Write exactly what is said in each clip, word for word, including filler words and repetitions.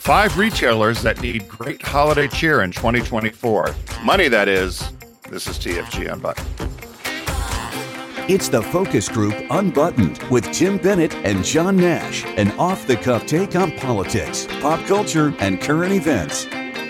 Five retailers that need great holiday cheer in twenty twenty-four. Money, that is. This is T F G Unbuttoned. It's the Focus Group Unbuttoned with Tim Bennett and John Nash, an off-the-cuff take on politics, pop culture, and current events.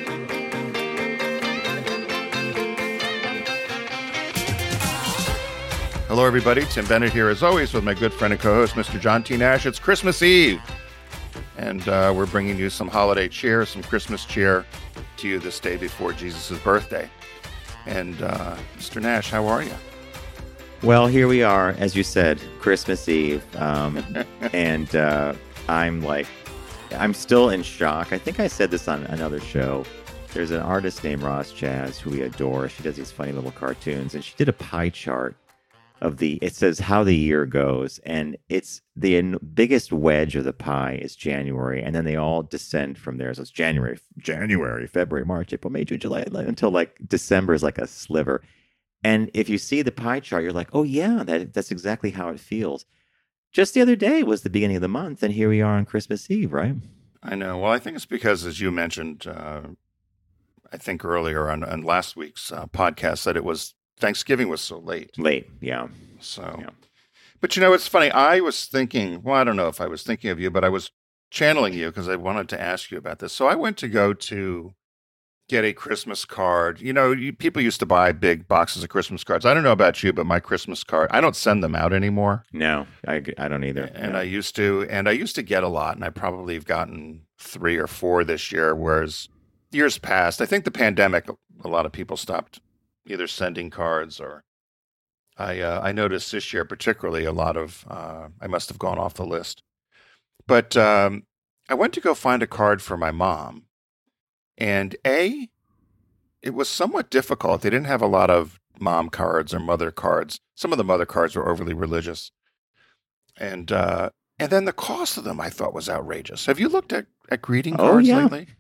Hello, everybody. Tim Bennett here, as always, with my good friend and co-host, Mister John T. Nash. It's Christmas Eve, and uh, we're bringing you some holiday cheer, some Christmas cheer to you this day before Jesus' birthday. And uh, Mister Nash, how are you? Well, here we are, as you said, Christmas Eve, um, and uh, I'm like, I'm still in shock. I think I said this on another show. There's an artist named Roz Chaz who we adore. She does these funny little cartoons, and she did a pie chart of the, it says how the year goes, and it's the en- biggest wedge of the pie is January, and then they all descend from there. So it's January, January, February, March, April, May, June, July, until like December is like a sliver. And if you see the pie chart, you're like, oh yeah, that that's exactly how it feels. Just the other day was the beginning of the month, and here we are on Christmas Eve, right? I know. Well, I think it's because, as you mentioned, uh, I think earlier on, on last week's uh, podcast, that it was Thanksgiving was so late. Late, yeah. So, yeah. But you know, it's funny. I was thinking, well, I don't know if I was thinking of you, but I was channeling you because I wanted to ask you about this. So I went to go to get a Christmas card. You know, you, people used to buy big boxes of Christmas cards. I don't know about you, but my Christmas card, I don't send them out anymore. No, I, I don't either. And no. I used to, and I used to get a lot, and I probably have gotten three or four this year, whereas years past, I think the pandemic, a lot of people stopped either sending cards or I uh, I noticed this year particularly a lot of, uh, I must have gone off the list. But um, I went to go find a card for my mom. And A, it was somewhat difficult. They didn't have a lot of mom cards or mother cards. Some of the mother cards were overly religious. And uh, and then the cost of them I thought was outrageous. Have you looked at, at greeting cards oh, yeah. lately?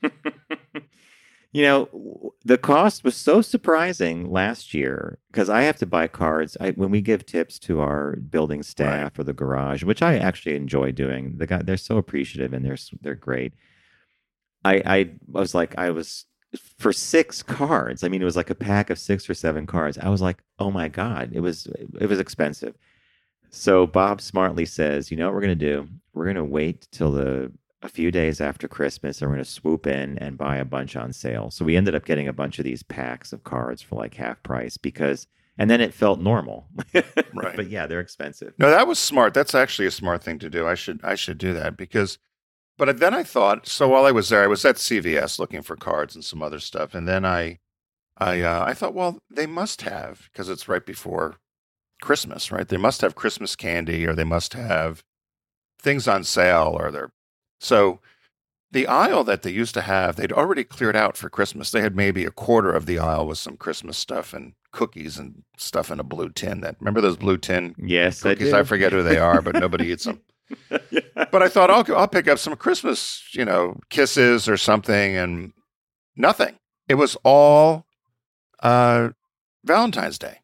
You know, the cost was so surprising last year because I have to buy cards. I, when we give tips to our building staff Right. or the garage, which I actually enjoy doing, the guy they're so appreciative and they're they're great. I I was like I was for six cards. I mean, it was like a pack of six or seven cards. I was like, oh my god, it was it was expensive. So Bob smartly says, you know what we're gonna do? We're gonna wait till the a few days after Christmas, and we're going to swoop in and buy a bunch on sale. So we ended up getting a bunch of these packs of cards for like half price because, and then it felt normal. Right. But yeah, they're expensive. No, that was smart. That's actually a smart thing to do. I should I should do that because, but then I thought, so while I was there, I was at C V S looking for cards and some other stuff. And then I, I, uh, I thought, well, they must have, because it's right before Christmas, right? They must have Christmas candy or they must have things on sale or they're, so the aisle that they used to have, they'd already cleared out for Christmas. They had maybe a quarter of the aisle with some Christmas stuff and cookies and stuff in a blue tin. That remember those blue tin yes, cookies? I, I forget who they are, but nobody eats them. Yeah. But I thought I'll I'll pick up some Christmas, you know, kisses or something, and nothing. It was all uh, Valentine's Day.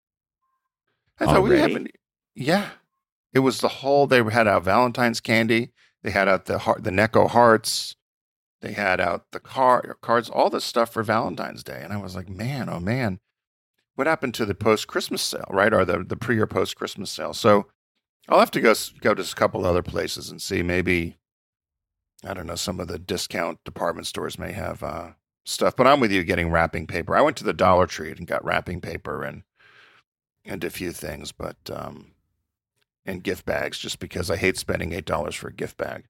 I thought Already? we haven't. Yeah, it was the whole. They had out Valentine's candy. They had out the heart, the Necco hearts. They had out the car, cards, all this stuff for Valentine's Day. And I was like, man, oh man, what happened to the post-Christmas sale, right? Or the, the pre or post-Christmas sale. So I'll have to go, go to a couple other places and see. Maybe, I don't know, some of the discount department stores may have uh, stuff. But I'm with you getting wrapping paper. I went to the Dollar Tree and got wrapping paper and and a few things. But um and gift bags, just because I hate spending eight dollars for a gift bag.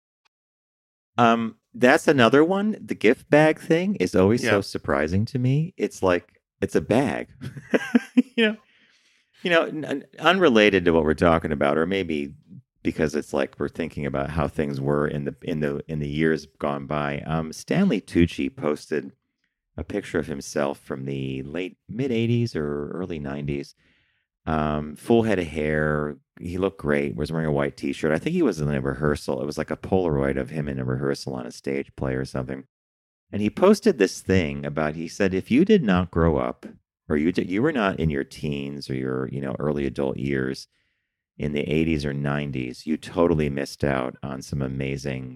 Um, that's another one. The gift bag thing is always Yeah. so surprising to me. It's like it's a bag, you know. You know, n- unrelated to what we're talking about, or maybe because it's like we're thinking about how things were in the in the in the years gone by. Um, Stanley Tucci posted a picture of himself from the late mid eighties or early nineties. Um, full head of hair. He looked great. Was wearing a white T-shirt. I think he was in a rehearsal. It was like a Polaroid of him in a rehearsal on a stage play or something. And he posted this thing about. He said, if you did not grow up, or you did, you were not in your teens or your you know early adult years in the eighties or nineties, you totally missed out on some amazing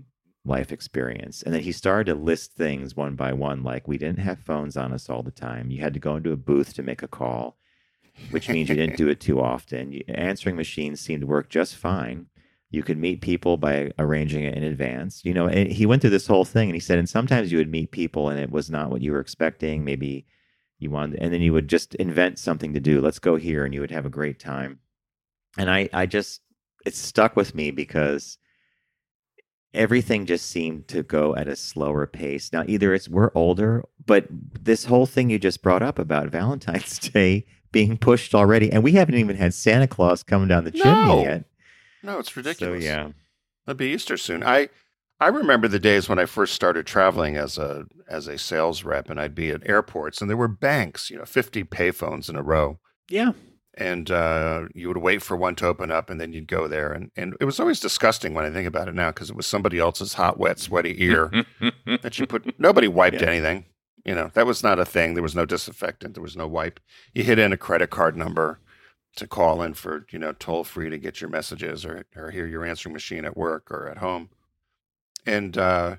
life experience. And then he started to list things one by one, like we didn't have phones on us all the time. You had to go into a booth to make a call, which means you didn't do it too often. You, answering machines seemed to work just fine. You could meet people by arranging it in advance. You know, and he went through this whole thing, and he said, and sometimes you would meet people and it was not what you were expecting. Maybe you wanted, and then you would just invent something to do. Let's go here, and you would have a great time. And I, I just, it stuck with me because everything just seemed to go at a slower pace. Now, either it's we're older, but this whole thing you just brought up about Valentine's Day being pushed already, and we haven't even had Santa Claus coming down the No. chimney yet. No, it's ridiculous. So yeah, It'll be Easter soon. I I remember the days when I first started traveling as a as a sales rep, and I'd be at airports, and there were banks, you know, fifty payphones in a row, yeah, and uh, you would wait for one to open up, and then you'd go there, and and it was always disgusting when I think about it now because it was somebody else's hot, wet, sweaty ear that you put. Nobody wiped Yeah. anything. You know, that was not a thing. There was no disinfectant. There was no wipe. You hit in a credit card number to call in for, you know, toll free to get your messages or, or hear your answering machine at work or at home. And uh,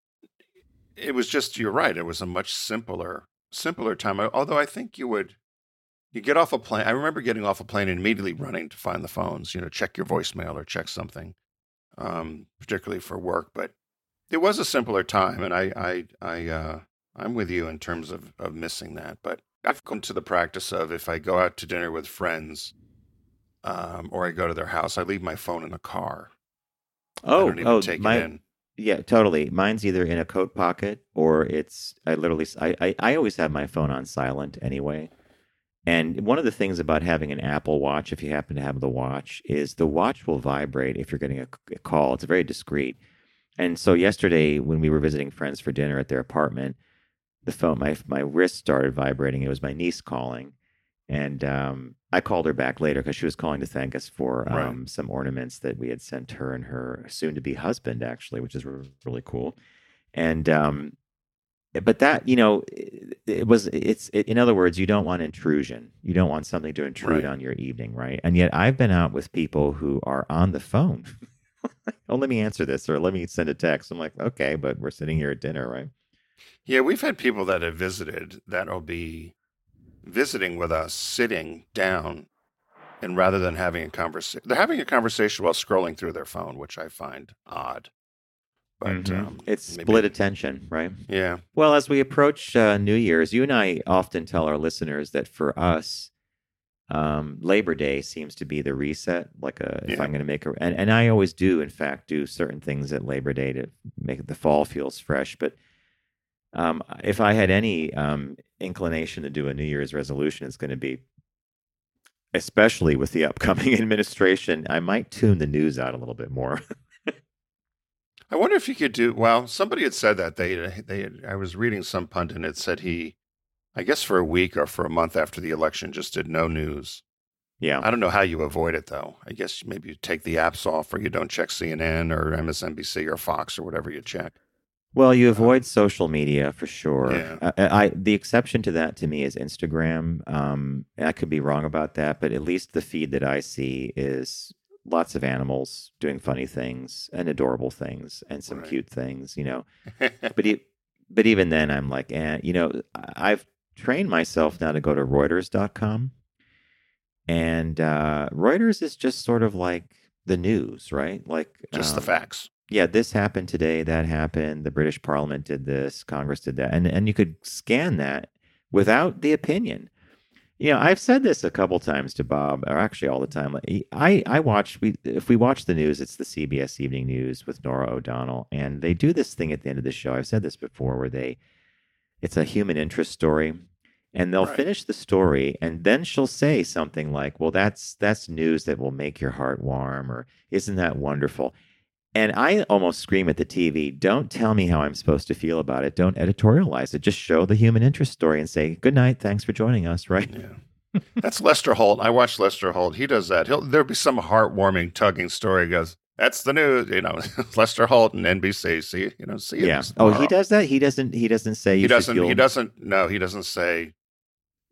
it was just, you're right. It was a much simpler, simpler time. Although I think you would, you get off a plane. I remember getting off a plane and immediately running to find the phones, you know, check your voicemail or check something, um, particularly for work. But it was a simpler time. And I, I, I, uh, I'm with you in terms of, of missing that. But I've come to the practice of if I go out to dinner with friends um, or I go to their house, I leave my phone in the car. I Oh, don't even oh, take my, it in. yeah, totally. Mine's either in a coat pocket or it's, I literally, I, I, I always have my phone on silent anyway. And one of the things about having an Apple Watch, if you happen to have the watch, is the watch will vibrate if you're getting a, a call. It's very discreet. And so yesterday when we were visiting friends for dinner at their apartment, the phone, my my wrist started vibrating. It was my niece calling, and um, I called her back later because she was calling to thank us for um, Right. some ornaments that we had sent her and her soon-to-be husband, actually, which is re- really cool. And um, but that, you know, it, it was it's it, in other words, you don't want intrusion. You don't want something to intrude Right. on your evening, right? And yet, I've been out with people who are on the phone. Oh, let me answer this, or let me send a text. I'm like, okay, but we're sitting here at dinner, right? Yeah, we've had people that have visited that'll be visiting with us sitting down, and rather than having a conversation, they're having a conversation while scrolling through their phone, which I find odd. But Mhm. um, It's maybe- split attention, right? Yeah, Well, as we approach uh, New Year's, you and I often tell our listeners that for us, um, Labor Day seems to be the reset. Like a, if Yeah. I'm going to make a, and, and I always do, in fact, do certain things at Labor Day to make the fall feels fresh. But um, if I had any um, inclination to do a New Year's resolution, it's going to be, especially with the upcoming administration, I might tune the news out a little bit more. I wonder if you could do well. Somebody had said that they they had, I was reading some pundit and it said he, I guess for a week or for a month after the election, just did no news. Yeah. I don't know how you avoid it though. I guess maybe you take the apps off or you don't check C N N or M S N B C or Fox or whatever you check. Well, you avoid social media for sure. Yeah. I, I the exception to that to me is Instagram. Um, I could be wrong about that, but at least the feed that I see is lots of animals doing funny things and adorable things and some Right. cute things, you know. But e- but even then, I'm like, eh, you know, I've trained myself now to go to Reuters dot com, and uh, Reuters is just sort of like the news, right? Like Just the um, facts. yeah, this happened today, that happened, the British Parliament did this, Congress did that. And and you could scan that without the opinion. You know, I've said this a couple times to Bob, or actually all the time. Like, I I watch we if we watch the news, it's the C B S Evening News with Nora O'Donnell, and they do this thing at the end of the show. I've said this before, where they it's a human interest story, and they'll Right. finish the story, and then she'll say something like, "Well, that's that's news that will make your heart warm," or "Isn't that wonderful?" And I almost scream at the T V, don't tell me how I'm supposed to feel about it. Don't editorialize it. Just show the human interest story and say, good night. Thanks for joining us, right? Yeah. That's Lester Holt. I watch Lester Holt. He does that. He'll there'll be some heartwarming, tugging story. He goes, that's the news, you know, Lester Holt and N B C. See, you know, see you Yeah. Oh, he tomorrow. does that? He doesn't he doesn't say you He should doesn't feel he doesn't no, he doesn't say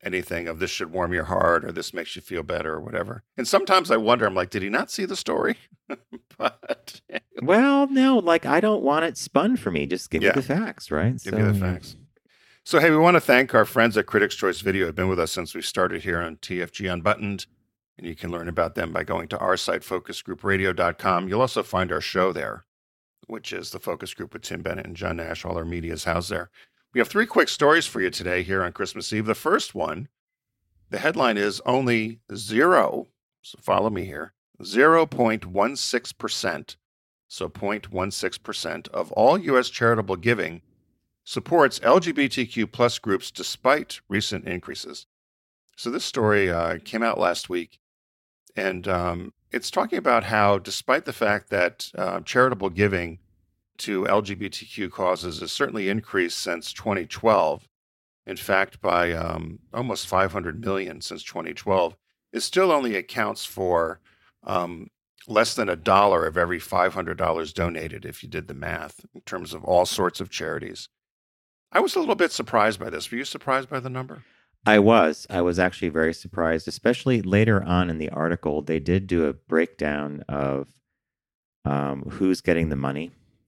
anything of this should warm your heart or this makes you feel better or whatever. And sometimes I wonder, I'm like, did he not see the story? But Well, no, like I don't want it spun for me. Just give Yeah. me the facts, right? give me the facts. So, hey, we want to thank our friends at Critics' Choice Video who have been with us since we started here on T F G Unbuttoned. And you can learn about them by going to our site, focus group radio dot com. You'll also find our show there, which is the Focus Group with Tim Bennett and John Nash. All our media is housed there. We have three quick stories for you today here on Christmas Eve. The first one, the headline is only zero, so follow me here, zero point one six percent, so zero point one six percent of all U S charitable giving supports L G B T Q plus groups despite recent increases. So this story uh, came out last week, and um, it's talking about how despite the fact that uh, charitable giving to L G B T Q causes has certainly increased since twenty twelve, in fact, by um, almost five hundred million since twenty twelve, it still only accounts for um, less than a dollar of every five hundred dollars donated, if you did the math, in terms of all sorts of charities. I was a little bit surprised by this. Were you surprised by the number? I was. I was actually very surprised, especially later on in the article. They did do a breakdown of um, who's getting the money.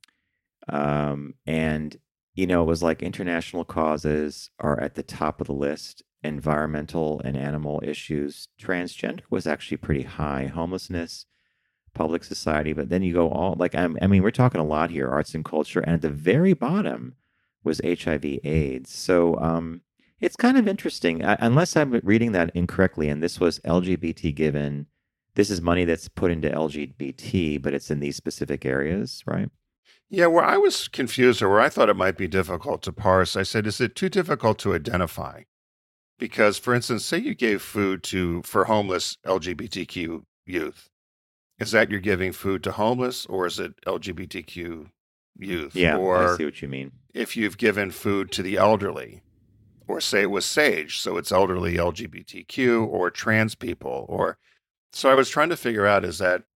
Um, and, you know, it was like international causes are at the top of the list. Environmental and animal issues. Transgender was actually pretty high. Homelessness, public society. But then you go all, like, I mean, we're talking a lot here, arts and culture. And at the very bottom was H I V AIDS. So, um, it's kind of interesting, I, unless I'm reading that incorrectly, and this was L G B T given. This is money that's put into L G B T, but it's in these specific areas, right? Yeah, where I was confused or where I thought it might be difficult to parse, I said, is it too difficult to identify? Because, for instance, say you gave food to for homeless L G B T Q youth. Is that you're giving food to homeless, or is it L G B T Q youth? Yeah, or I see what you mean. if you've given food to the elderly, or say it was SAGE, so it's elderly L G B T Q or trans people, or so I was trying to figure out is that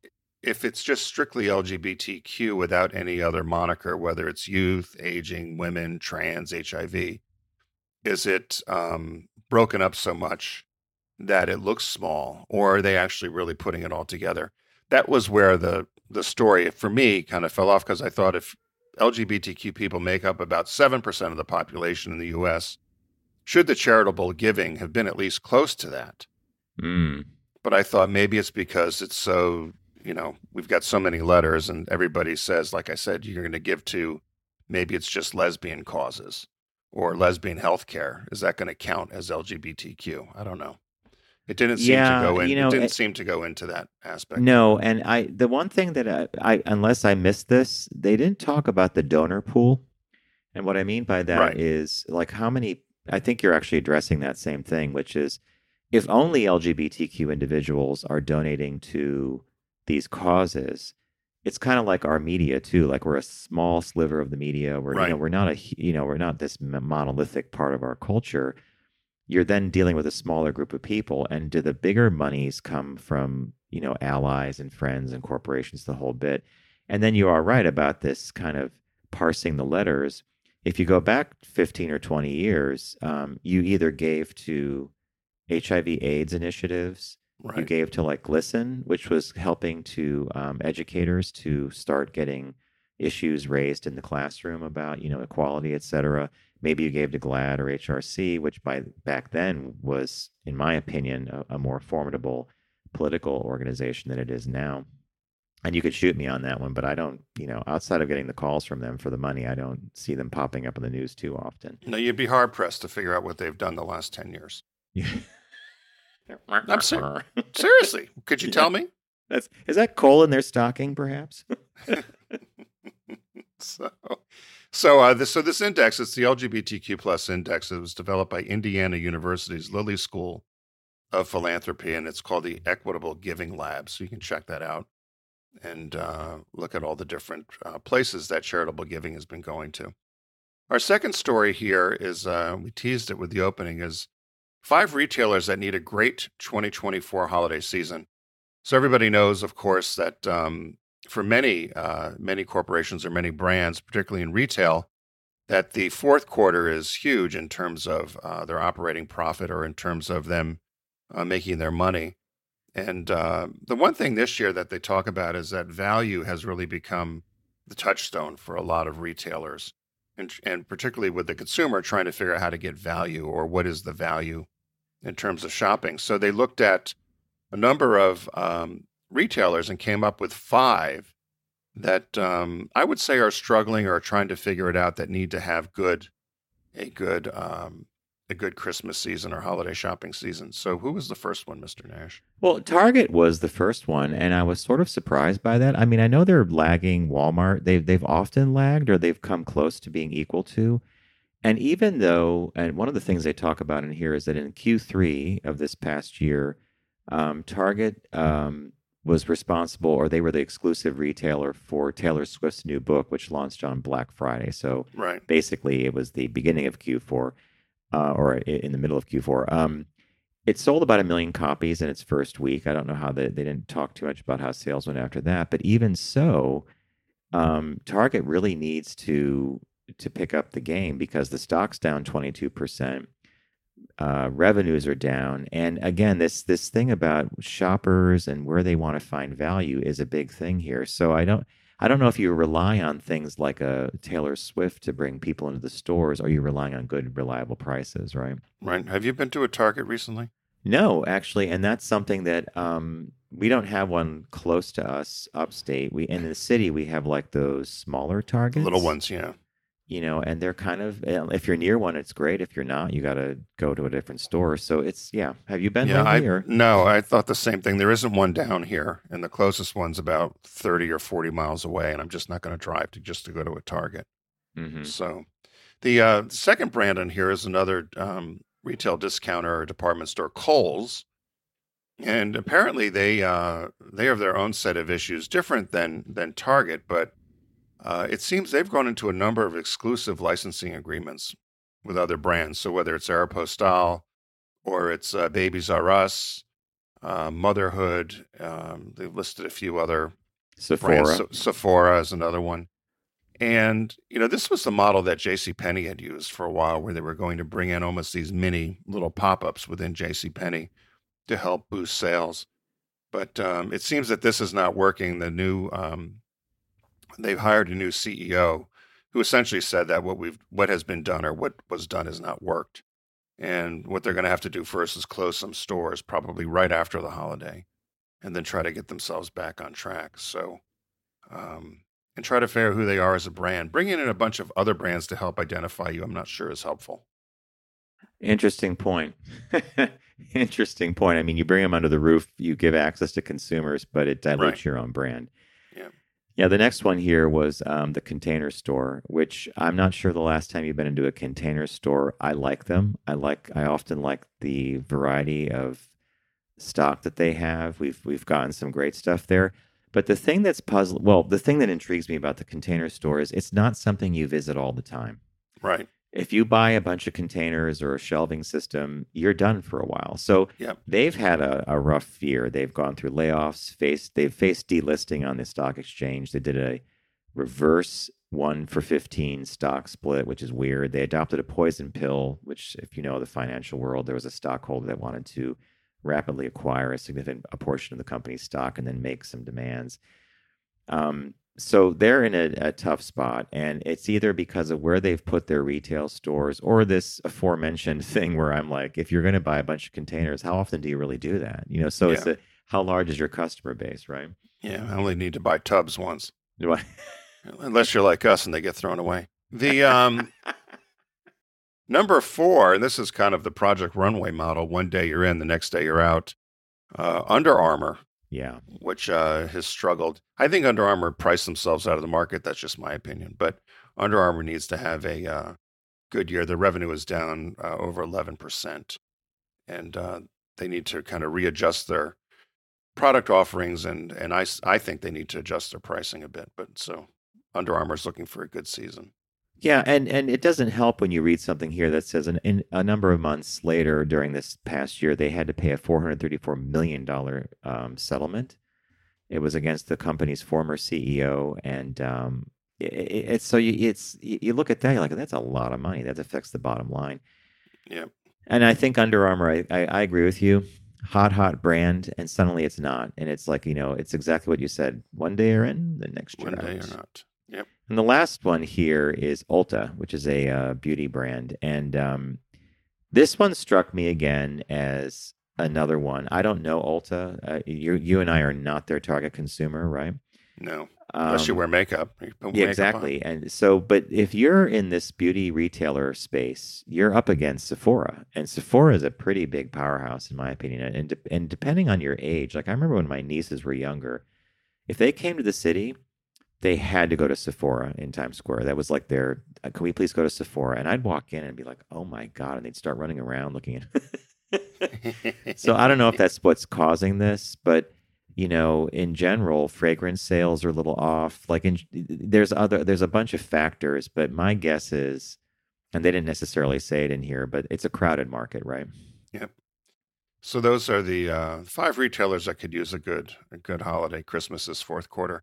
if it's just strictly L G B T Q without any other moniker, whether it's youth, aging, women, trans, H I V, is it um, broken up so much that it looks small, or are they actually really putting it all together? That was where the the story for me kind of fell off, because I thought if L G B T Q people make up about seven percent of the population in the U S, should the charitable giving have been at least close to that? Mm. But I thought maybe it's because it's so, you know, we've got so many letters and everybody says, like I said, you're going to give to, maybe it's just lesbian causes or lesbian healthcare. Is that going to count as L G B T Q? I don't know. It didn't seem Yeah, to go in. you know, it didn't it- seem to go into that aspect. No, and I the one thing that I, I unless I missed this, they didn't talk about the donor pool. And what I mean by that Right. is like how many I think you're actually addressing that same thing, which is if only L G B T Q individuals are donating to these causes, it's kind of like our media too. Like we're a small sliver of the media. We're you know Right. we're not a hu- you know we're not this m- monolithic part of our culture. You're then dealing with a smaller group of people, and do the bigger monies come from you know allies and friends and corporations, the whole bit? And then you are right about this kind of parsing the letters. If you go back fifteen or twenty years, um, you either gave to H I V AIDS initiatives, you Right. gave to like Glisten, which was helping to um, educators to start getting issues raised in the classroom about, you know, equality, et cetera. Maybe you gave to GLAAD or H R C, which by back then was, in my opinion, a, a more formidable political organization than it is now. And you could shoot me on that one, but I don't, you know, outside of getting the calls from them for the money, I don't see them popping up in the news too often. No, you'd be hard pressed to figure out what they've done the last ten years. I'm ser- Seriously, could you Yeah. tell me? That's is that coal in their stocking, perhaps? So, so uh, this so this index, it's the L G B T Q plus index. It was developed by Indiana University's Lilly School of Philanthropy, and it's called the Equitable Giving Lab. So you can check that out and uh, look at all the different uh, places that charitable giving has been going to. Our second story here is uh, we teased it with the opening is five retailers that need a great twenty twenty-four holiday season. So everybody knows, of course, that um, for many uh, many corporations or many brands, particularly in retail, that the fourth quarter is huge in terms of uh, their operating profit or in terms of them uh, making their money. And uh, the one thing this year that they talk about is that value has really become the touchstone for a lot of retailers, and, and particularly with the consumer trying to figure out how to get value or what is the value in terms of shopping. So they looked at a number of um, retailers and came up with five that um, I would say are struggling or are trying to figure it out that need to have good, a good, um, a good Christmas season or holiday shopping season. So who was the first one, Mister Nash? Well, Target was the first one, and I was sort of surprised by that. I mean, I know they're lagging Walmart. They've they've often lagged, or they've come close to being equal to. And even though, and one of the things they talk about in here is that in Q three of this past year, um, Target um, was responsible, or they were the exclusive retailer for Taylor Swift's new book, which launched on Black Friday. So Right. basically, it was the beginning of Q four, uh, or i- in the middle of Q four. Um, it sold about a million copies in its first week. I don't know how they, they didn't talk too much about how sales went after that. But even so, um, Target really needs to to pick up the game because the stock's down twenty-two percent. Uh, revenues are down, and again, this this thing about shoppers and where they want to find value is a big thing here. So I don't I don't know if you rely on things like a Taylor Swift to bring people into the stores, or you're relying on good, reliable prices, right? Right. Have you been to a Target recently? No, actually, and that's something that um, we don't have one close to us upstate. We in the city we have like those smaller The Targets, little ones, yeah. you know, and they're kind of uh, if you're near one, it's great. If you're not, you got to go to a different store. So it's yeah. Have you been Yeah, I lately? Or no, I thought the same thing. There isn't one down here, and the closest one's about thirty or forty miles away, and I'm just not going to drive to just to go to a Target. Mhm. So the uh, second brand on here is another um, retail discounter or department store, Kohl's, and apparently they uh, they have their own set of issues, different than than Target, but uh, it seems they've gone into a number of exclusive licensing agreements with other brands. So whether it's Aeropostale or it's uh, Babies R Us, uh, Motherhood, um, they've listed a few other Sephora. brands. Se- Sephora is another one. And, you know, this was the model that JCPenney had used for a while, where they were going to bring in almost these mini little pop-ups within JCPenney to help boost sales. But um, it seems that this is not working. The new, um, they've hired a new C E O who essentially said that what we've, what has been done or what was done has not worked. And what they're going to have to do first is close some stores, probably right after the holiday, and then try to get themselves back on track. So, um, and try to figure out who they are as a brand. Bringing in a bunch of other brands to help identify you, I'm not sure is helpful. Interesting point. Interesting point. I mean, you bring them under the roof, you give access to consumers, but it dilutes Right. your own brand. Yeah. Yeah, the next one here was um, the Container Store, which I'm not sure the last time you've been into a Container Store. I like them. I like. I often like the variety of stock that they have. We've we've gotten some great stuff there. But the thing that's puzzle, well, the thing that intrigues me about the Container Store is it's not something you visit all the time. Right. If you buy a bunch of containers or a shelving system, you're done for a while. So Yep. they've had a, a rough year. They've gone through layoffs, faced they've faced delisting on the stock exchange. They did a reverse one for fifteen stock split, which is weird. They adopted a poison pill, which, if you know the financial world, there was a stockholder that wanted to rapidly acquire a significant a portion of the company's stock and then make some demands. Um, so they're in a, a tough spot, and it's either because of where they've put their retail stores or this aforementioned thing where I'm like, if you're going to buy a bunch of containers, how often do you really do that? You know, so it's Yeah. a, how large is your customer base, right? Yeah. I only need to buy tubs once, Do I? unless you're like us and they get thrown away. The um, number four, and this is kind of the Project Runway model. One day you're in, the next day you're out. Uh, Under Armour, Yeah. which uh, has struggled. I think Under Armour priced themselves out of the market. That's just my opinion. But Under Armour needs to have a uh, good year. The revenue is down uh, over eleven percent. And uh, they need to kind of readjust their product offerings. And, and I, s- I think they need to adjust their pricing a bit. But so Under Armour is looking for a good season. Yeah, and, and it doesn't help when you read something here that says in, in a number of months later during this past year, they had to pay a four hundred thirty-four million dollars um, settlement. It was against the company's former C E O and um, it, it's so you, it's you look at that, you're like, that's a lot of money. That affects the bottom line. Yeah. And I think Under Armour, I, I, I agree with you. Hot, hot brand, and suddenly it's not. And it's like, you know, it's exactly what you said. One day you're in, the next you're One out. day you're not. Yep. And the last one here is Ulta, which is a uh, beauty brand. And um, this one struck me again as another one. I don't know Ulta. Uh, you, you and I are not their target consumer, right? No. Unless you Um, wear makeup. You put Yeah, makeup exactly. And so, but if you're in this beauty retailer space, you're up against Sephora, and Sephora is a pretty big powerhouse, in my opinion. And de- and depending on your age, like I remember when my nieces were younger, if they came to the city, they had to go to Sephora in Times Square. That was like their, uh, can we please go to Sephora? And I'd walk in and be like, oh my God. And they'd start running around looking at. So I don't know if that's what's causing this, but you know, in general, fragrance sales are a little off. Like in, there's other, there's a bunch of factors, but my guess is, and they didn't necessarily say it in here, but it's a crowded market, right? Yep. So those are the uh, five retailers that could use a good a good holiday. Christmas is fourth quarter.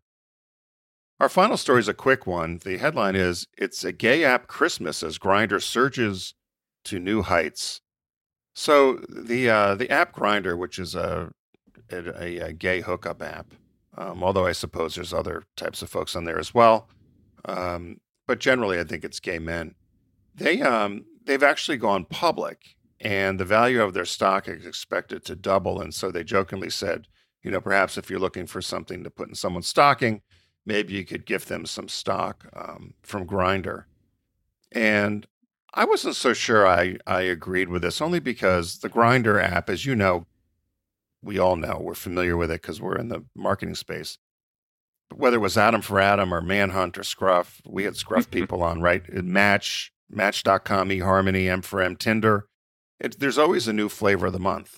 Our final story is a quick one. The headline is, "It's a gay app Christmas as Grindr surges to new heights." So the uh, the app Grindr, which is a a, a gay hookup app, um, although I suppose there's other types of folks on there as well, um, but generally I think it's gay men. They um, they've actually gone public, and the value of their stock is expected to double. And so they jokingly said, you know, perhaps if you're looking for something to put in someone's stocking, maybe you could gift them some stock um, from Grindr. And I wasn't so sure I, I agreed with this, only because the Grindr app, as you know, we all know, we're familiar with it because we're in the marketing space. But whether it was Adam for Adam or Manhunt or Scruff, we had Scruff people on, right? Match, Match dot com, eHarmony, M four M, Tinder. It, there's always a new flavor of the month.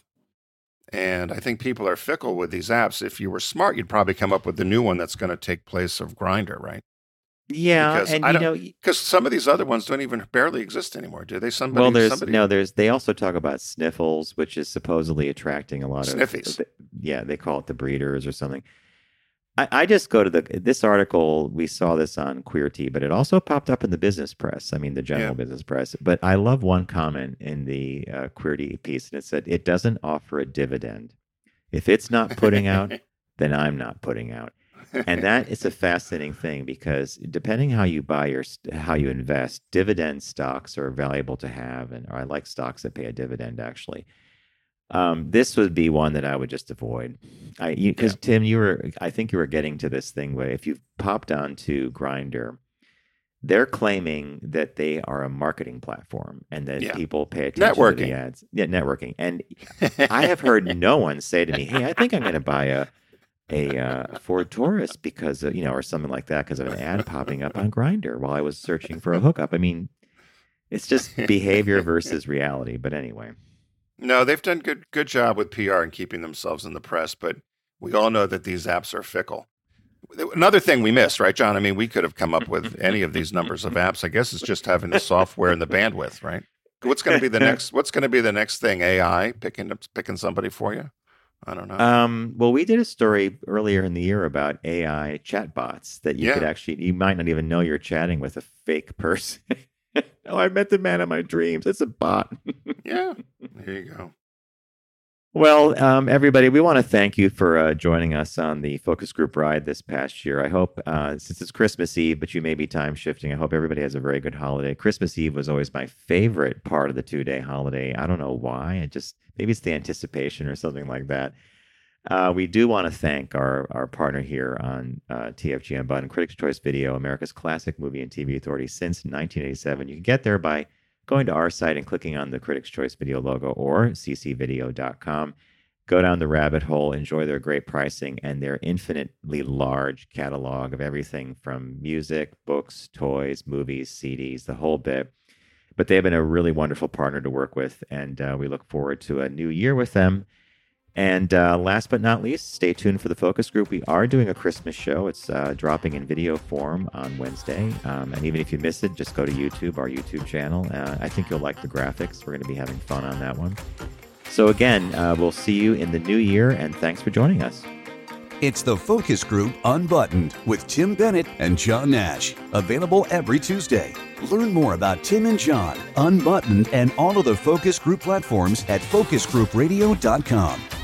And I think people are fickle with these apps. If you were smart, you'd probably come up with the new one that's going to take place of Grindr, right? Yeah, Because and I you don't- know, y- Because some of these other ones don't even barely exist anymore, do they? Somebody, well, there's somebody, no, there's. They also talk about sniffles, which is supposedly attracting a lot of Sniffies. Yeah, they call it the breeders or something. I, I just go to the this article. We saw this on Queer Tea, but it also popped up in the business press. I mean, the general Yeah. business press. But I love one comment in the uh, Queer Tea piece, and it said, "It doesn't offer a dividend. If it's not putting out, then I'm not putting out." And that is a fascinating thing, because depending how you buy your st- how you invest, dividend stocks are valuable to have, and or I like stocks that pay a dividend actually. Um, this would be one that I would just avoid. I because Yeah. Tim, you were I think you were getting to this thing where if you've popped onto Grindr, they're claiming that they are a marketing platform and that Yeah. people pay attention to Networking. the ads. Yeah, networking. And I have heard no one say to me, "Hey, I think I'm going to buy a a uh, Ford Taurus because of, you know, or something like that because of an ad popping up on Grindr while I was searching for a hookup." I mean, it's just behavior versus reality. But anyway, No, they've done good good job with P R and keeping themselves in the press, but we all know that these apps are fickle. Another thing we missed, right, John? I mean, we could have come up with any of these numbers of apps. I guess it's just having the software and the bandwidth, right? What's going to be the next? What's going to be the next thing? A I picking up picking somebody for you? I don't know. um, well, we did a story earlier in the year about A I chatbots that you Yeah. could actually, you might not even know you're chatting with a fake person. Oh, I met the man of my dreams. It's a bot. Yeah, there you go. Well, um, everybody, we want to thank you for uh, joining us on the focus group ride this past year. I hope, uh, since it's Christmas Eve, but you may be time shifting, I hope everybody has a very good holiday. Christmas Eve was always my favorite part of the two-day holiday. I don't know why. I just, maybe it's the anticipation or something like that. Uh, we do want to thank our, our partner here on uh, T F G Unbuttoned, Critics' Choice Video, America's classic movie and T V authority since nineteen eighty-seven. You can get there by going to our site and clicking on the Critics' Choice Video logo or c c video dot com. Go down the rabbit hole, enjoy their great pricing and their infinitely large catalog of everything from music, books, toys, movies, C Ds, the whole bit. But they've been a really wonderful partner to work with, and uh, we look forward to a new year with them. And uh, last but not least, stay tuned for the focus group. We are doing a Christmas show. It's uh, dropping in video form on Wednesday. Um, and even if you miss it, just go to YouTube, our YouTube channel. Uh, I think you'll like the graphics. We're going to be having fun on that one. So again, uh, we'll see you in the new year, and thanks for joining us. It's the Focus Group Unbuttoned with Tim Bennett and John Nash. Available every Tuesday. Learn more about Tim and John, Unbuttoned, and all of the Focus Group platforms at focus group radio dot com.